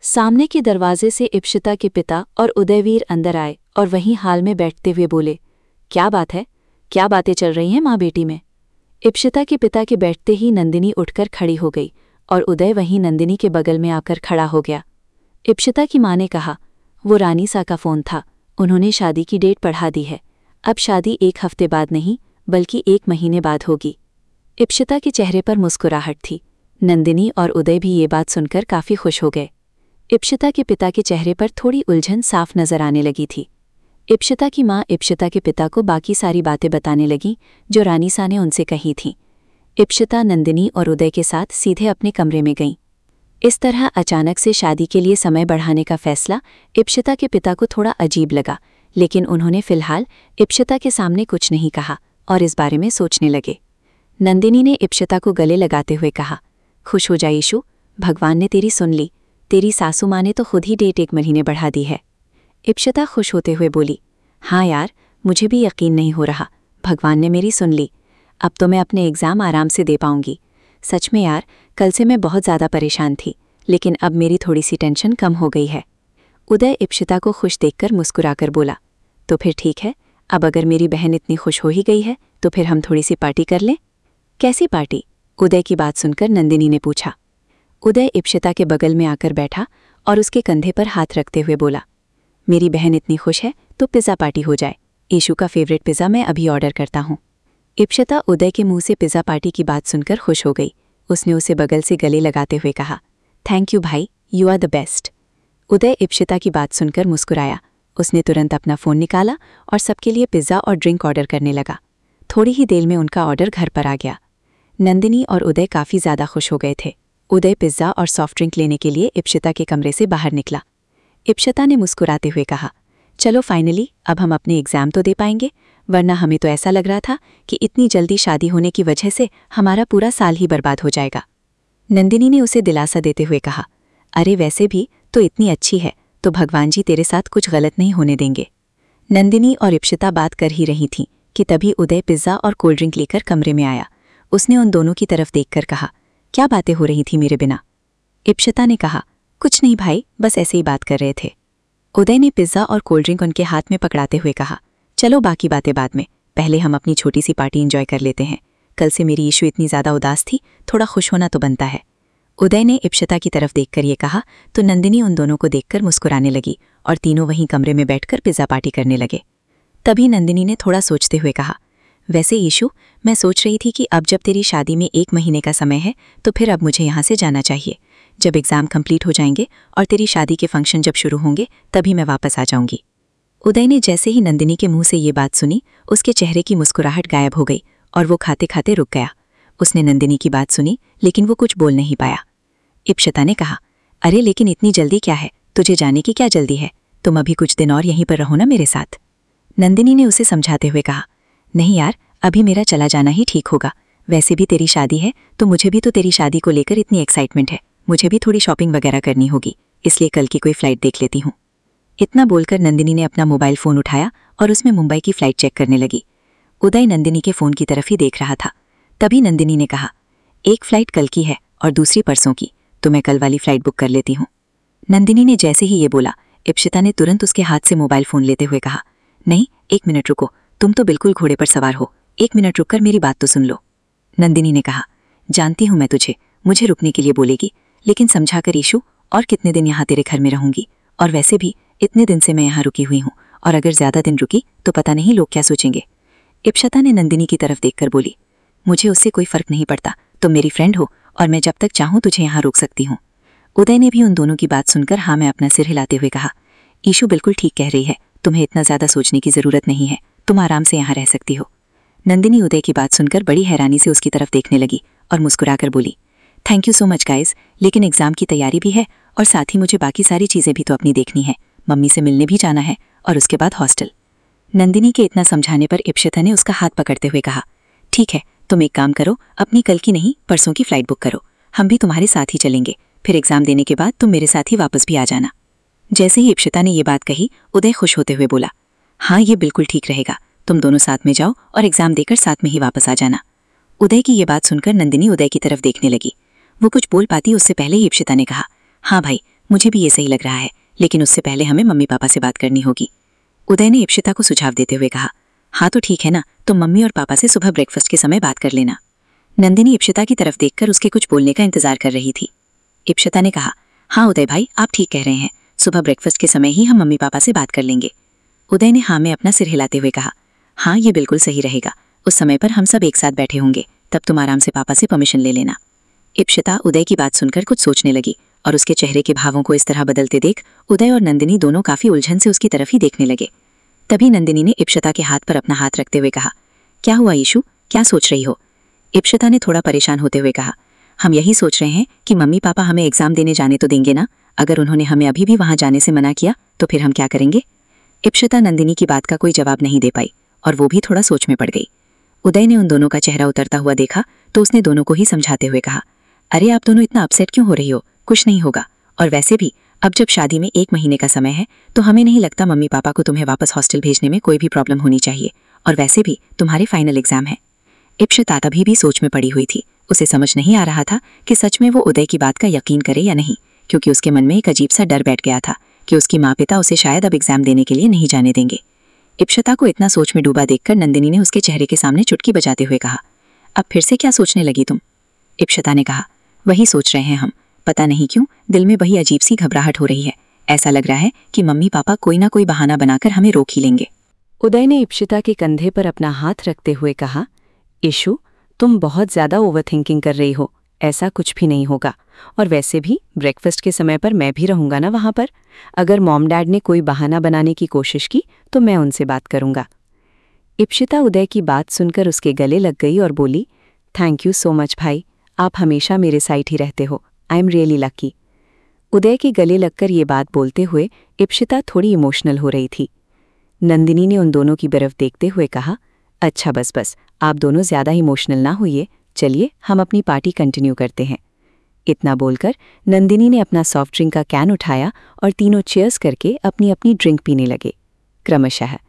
सामने के दरवाजे से इप्शिता के पिता और उदयवीर अंदर आए और वहीं हाल में बैठते हुए बोले, क्या बात है? क्या बातें चल रही हैं माँ बेटी में? इप्शिता के पिता के बैठते ही नंदिनी उठकर खड़ी हो गई और उदय वहीं नंदिनी के बगल में आकर खड़ा हो गया। इप्शिता की माँ ने कहा, वो रानी सा का फ़ोन था, उन्होंने शादी की डेट बढ़ा दी है। अब शादी 1 हफ्ते बाद नहीं बल्कि 1 महीने बाद होगी। इप्शिता के चेहरे पर मुस्कुराहट थी। नंदिनी और उदय भी ये बात सुनकर काफ़ी खुश हो गए। इप्शिता के पिता के चेहरे पर थोड़ी उलझन साफ नजर आने लगी थी। इप्शिता की माँ इप्शिता के पिता को बाकी सारी बातें बताने लगी जो रानी सा ने उनसे कही थीं। इप्शिता नंदिनी और उदय के साथ सीधे अपने कमरे में गईं। इस तरह अचानक से शादी के लिए समय बढ़ाने का फैसला इप्शिता के पिता को थोड़ा अजीब लगा, लेकिन उन्होंने फिलहाल इप्शिता के सामने कुछ नहीं कहा और इस बारे में सोचने लगे। नंदिनी ने इप्शिता को गले लगाते हुए कहा, खुश हो जा ईशु, भगवान ने तेरी सुन ली। तेरी सासू माँ ने तो खुद ही डेट 1 महीने बढ़ा दी है। इप्शिता खुश होते हुए बोली, हाँ यार, मुझे भी यकीन नहीं हो रहा, भगवान ने मेरी सुन ली। अब तो मैं अपने एग्ज़ाम आराम से दे पाऊंगी। सच में यार, कल से मैं बहुत ज़्यादा परेशान थी, लेकिन अब मेरी थोड़ी सी टेंशन कम हो गई है। उदय इप्शिता को खुश देखकर मुस्कुराकर बोला, तो फिर ठीक है, अब अगर मेरी बहन इतनी खुश हो ही गई है तो फिर हम थोड़ी सी पार्टी कर लें। कैसी पार्टी? उदय की बात सुनकर नंदिनी ने पूछा। उदय इप्शिता के बगल में आकर बैठा और उसके कंधे पर हाथ रखते हुए बोला, मेरी बहन इतनी खुश है तो पिज़्ज़ा पार्टी हो जाए। ईशु का फेवरेट पिज़्ज़ा मैं अभी ऑर्डर करता हूँ। इप्शिता उदय के मुंह से पिज़्ज़ा पार्टी की बात सुनकर खुश हो गई। उसने उसे बगल से गले लगाते हुए कहा, थैंक यू भाई, you are the best. Uday Ipshita की बात सुनकर मुस्कुराया। उसने तुरंत अपना फ़ोन निकाला और सबके लिए पिज़्ज़ा और ड्रिंक ऑर्डर करने लगा। थोड़ी ही देर में उनका ऑर्डर घर पर आ गया। नंदिनी और उदय काफ़ी ज़्यादा खुश हो गए थे। उदय पिज़्ज़ा और सॉफ्ट ड्रिंक लेने के लिए इप्शिता के कमरे से बाहर निकला। इप्शिता ने मुस्कुराते हुए कहा, चलो फाइनली अब हम अपने एग्ज़ाम तो दे पाएंगे, वरना हमें तो ऐसा लग रहा था कि इतनी जल्दी शादी होने की वजह से हमारा पूरा साल ही बर्बाद हो जाएगा। नंदिनी ने उसे दिलासा देते हुए कहा, अरे वैसे भी तो इतनी अच्छी है तो भगवान जी तेरे साथ कुछ गलत नहीं होने देंगे। नंदिनी और इप्शिता बात कर ही रही थीं कि तभी उदय पिज़्ज़ा और कोल्ड ड्रिंक लेकर कमरे में आया। उसने उन दोनों की तरफ देखकर कहा, क्या बातें हो रही थी मेरे बिना? इप्शिता ने कहा, कुछ नहीं भाई, बस ऐसे ही बात कर रहे थे। उदय ने पिज़्ज़ा और कोल्ड ड्रिंक उनके हाथ में पकड़ाते हुए कहा, चलो बाकी बातें बाद में, पहले हम अपनी छोटी सी पार्टी एंजॉय कर लेते हैं। कल से मेरी ईशु इतनी ज़्यादा उदास थी, थोड़ा खुश होना तो बनता है। उदय ने इप्शिता की तरफ देखकर ये कहा तो नंदिनी उन दोनों को देखकर मुस्कुराने लगी और तीनों वहीं कमरे में बैठकर पिज़्ज़ा पार्टी करने लगे। तभी नंदिनी ने थोड़ा सोचते हुए कहा, वैसे ईशु, मैं सोच रही थी कि अब जब तेरी शादी में 1 महीने का समय है तो फिर अब मुझे यहाँ से जाना चाहिए। जब एग्ज़ाम कंप्लीट हो जाएंगे और तेरी शादी के फंक्शन जब शुरू होंगे तभी मैं वापस आ जाऊंगी। उदय ने जैसे ही नंदिनी के मुंह से ये बात सुनी, उसके चेहरे की मुस्कुराहट गायब हो गई और वो खाते खाते रुक गया। उसने नंदिनी की बात सुनी लेकिन वो कुछ बोल नहीं पाया। इप्शिता ने कहा, अरे लेकिन इतनी जल्दी क्या है? तुझे जाने की क्या जल्दी है? तुम अभी कुछ दिन और यहीं पर रहो ना मेरे साथ। नंदिनी ने उसे समझाते हुए कहा, नहीं यार, अभी मेरा चला जाना ही ठीक होगा। वैसे भी तेरी शादी है तो मुझे भी तो तेरी शादी को लेकर इतनी एक्साइटमेंट है। मुझे भी थोड़ी शॉपिंग वगैरह करनी होगी, इसलिए कल की कोई फ़्लाइट देख लेती हूँ। इतना बोलकर नंदिनी ने अपना मोबाइल फ़ोन उठाया और उसमें मुंबई की फ़्लाइट चेक करने लगी। उदय नंदिनी के फ़ोन की तरफ ही देख रहा था। तभी नंदिनी ने कहा, एक फ़्लाइट कल की है और दूसरी परसों की, तो मैं कल वाली फ़्लाइट बुक कर लेती हूँ। नंदिनी ने जैसे ही ये बोला, इप्शिता ने तुरंत उसके हाथ से मोबाइल फ़ोन लेते हुए कहा, नहीं, 1 मिनट रुको, तुम तो बिल्कुल घोड़े पर सवार हो, 1 मिनट रुककर मेरी बात तो सुन लो। नंदिनी ने कहा, जानती हूँ मैं तुझे, मुझे रुकने के लिए बोलेगी, लेकिन समझा कर ईशु, और कितने दिन यहाँ तेरे घर में रहूंगी? और वैसे भी इतने दिन से मैं यहाँ रुकी हुई हूँ, और अगर ज़्यादा दिन रुकी तो पता नहीं लोग क्या सोचेंगे। इप्शिता ने नंदिनी की तरफ देखकर बोली, मुझे उससे कोई फ़र्क नहीं पड़ता, तुम मेरी फ्रेंड हो और मैं जब तक चाहूँ तुझे यहाँ रोक सकती हूँ। उदय ने भी उन दोनों की बात सुनकर हाँ में अपना सिर हिलाते हुए कहा, ईशु बिल्कुल ठीक कह रही है, तुम्हें इतना ज़्यादा सोचने की ज़रूरत नहीं है, तुम आराम से यहाँ रह सकती हो। नंदिनी उदय की बात सुनकर बड़ी हैरानी से उसकी तरफ देखने लगी और मुस्कुराकर बोली, thank you so much guys, लेकिन एग्ज़ाम की तैयारी भी है और साथ ही मुझे बाकी सारी चीज़ें भी तो अपनी देखनी है। मम्मी से मिलने भी जाना है और उसके बाद हॉस्टल। नंदिनी के इतना समझाने पर इप्शिता ने उसका हाथ पकड़ते हुए कहा, ठीक है, तुम एक काम करो, अपनी कल की नहीं परसों की फ़्लाइट बुक करो, हम भी तुम्हारे साथ ही चलेंगे, फिर एग्ज़ाम देने के बाद तुम मेरे साथ ही वापस भी आ जाना। जैसे ही इप्शिता ने ये बात कही, उदय खुश होते हुए बोला, हाँ ये बिल्कुल ठीक रहेगा, तुम दोनों साथ में जाओ और एग्ज़ाम देकर साथ में ही वापस आ जाना। उदय की ये बात सुनकर नंदिनी उदय की तरफ देखने लगी। वो कुछ बोल पाती उससे पहले ही इप्शिता ने कहा, हाँ भाई, मुझे भी ये सही लग रहा है, लेकिन उससे पहले हमें मम्मी पापा से बात करनी होगी। उदय ने इप्शिता को सुझाव देते हुए कहा। हाँ तो ठीक है ना, तुम मम्मी और पापा से सुबह ब्रेकफास्ट के समय बात कर लेना। नंदिनी इप्शिता की तरफ देखकर उसके कुछ बोलने का इंतजार कर रही थी। इप्शिता ने कहा, हाँ उदय भाई, आप ठीक कह रहे हैं, सुबह ब्रेकफास्ट के समय ही हम मम्मी पापा से बात कर लेंगे। उदय ने हाँ में अपना सिर हिलाते हुए कहा, हाँ ये बिल्कुल सही रहेगा, उस समय पर हम सब एक साथ बैठे होंगे, तब तुम आराम से पापा से परमिशन ले लेना। इप्शिता उदय की बात सुनकर कुछ सोचने लगी और उसके चेहरे के भावों को इस तरह बदलते देख उदय और नंदिनी दोनों काफी उलझन से उसकी तरफ ही देखने लगे। तभी नंदिनी ने इप्शिता के हाथ पर अपना हाथ रखते हुए कहा, क्या हुआ ईशु, क्या सोच रही हो? इप्शिता ने थोड़ा परेशान होते हुए कहा, हम यही सोच रहे हैं कि मम्मी पापा हमें एग्जाम देने जाने तो देंगे ना, अगर उन्होंने हमें अभी भी वहां जाने से मना किया तो फिर हम क्या करेंगे? इप्शिता नंदिनी की बात का कोई जवाब नहीं दे पाई और वो भी थोड़ा सोच में पड़ गई। उदय ने उन दोनों का चेहरा उतरता हुआ देखा तो उसने दोनों को ही समझाते हुए कहा, अरे आप दोनों इतना अपसेट क्यों हो रही हो, कुछ नहीं होगा। और वैसे भी अब जब शादी में 1 महीने का समय है तो हमें नहीं लगता मम्मी पापा को तुम्हें वापस हॉस्टल भेजने में कोई भी प्रॉब्लम होनी चाहिए, और वैसे भी तुम्हारे फाइनल एग्जाम है। इप्शिता तभी भी सोच में पड़ी हुई थी। उसे समझ नहीं आ रहा था कि सच में वो उदय की बात का यकीन करे या नहीं, क्योंकि उसके मन में एक अजीब सा डर बैठ गया था कि उसकी माँ पिता उसे शायद अब एग्जाम देने के लिए नहीं जाने देंगे। इप्शिता को इतना सोच में डूबा देखकर नंदिनी ने उसके चेहरे के सामने चुटकी बजाते हुए कहा, अब फिर से क्या सोचने लगी तुम? इप्शिता ने कहा, वही सोच रहे हैं हम, पता नहीं क्यों दिल में वही अजीब सी घबराहट हो रही है, ऐसा लग रहा है कि मम्मी पापा कोई ना कोई बहाना बनाकर हमें रोक ही लेंगे। उदय ने इप्शिता के कंधे पर अपना हाथ रखते हुए कहा, इशू तुम बहुत ज्यादा ओवरथिंकिंग कर रही हो, ऐसा कुछ भी नहीं होगा, और वैसे भी ब्रेकफास्ट के समय पर मैं भी रहूंगा ना वहां पर। अगर मॉम डैड ने कोई बहाना बनाने की कोशिश की तो मैं उनसे बात करूंगा। इप्शिता उदय की बात सुनकर उसके गले लग गई और बोली, थैंक यू सो मच भाई, आप हमेशा मेरे साइड ही रहते हो, I am really lucky. Uday के गले लगकर ये बात बोलते हुए इप्शिता थोड़ी इमोशनल हो रही थी। नंदिनी ने उन दोनों की तरफ देखते हुए कहा, अच्छा बस बस, आप दोनों ज्यादा इमोशनल ना होइए, चलिए हम अपनी पार्टी कंटिन्यू करते हैं। इतना बोलकर नंदिनी ने अपना सॉफ्ट ड्रिंक का कैन उठाया और तीनों चेयर्स करके अपनी अपनी ड्रिंक पीने लगे क्रमशः।